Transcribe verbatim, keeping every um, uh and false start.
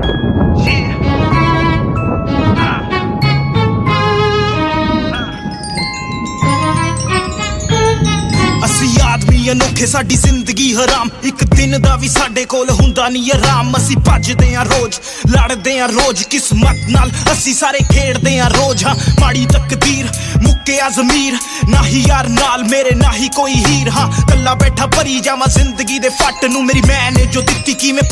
अनोखे साडी जिंदगी हराम एक दिन दा भी साडे कोल हुंदा नहीं आराम असी भजदे आ रोज लड़दे आ रोज किस्मत नाल असी सारे खेड़दे आ रोज हाँ माड़ी तकदीर मुक्के आ ज़मीर ना ही यार नाल मेरे ना ही कोई हीर हाँ कल्ला बैठा भरी जावां जिंदगी दे फट नू मेरी मैं ने जो दित्ती की मैं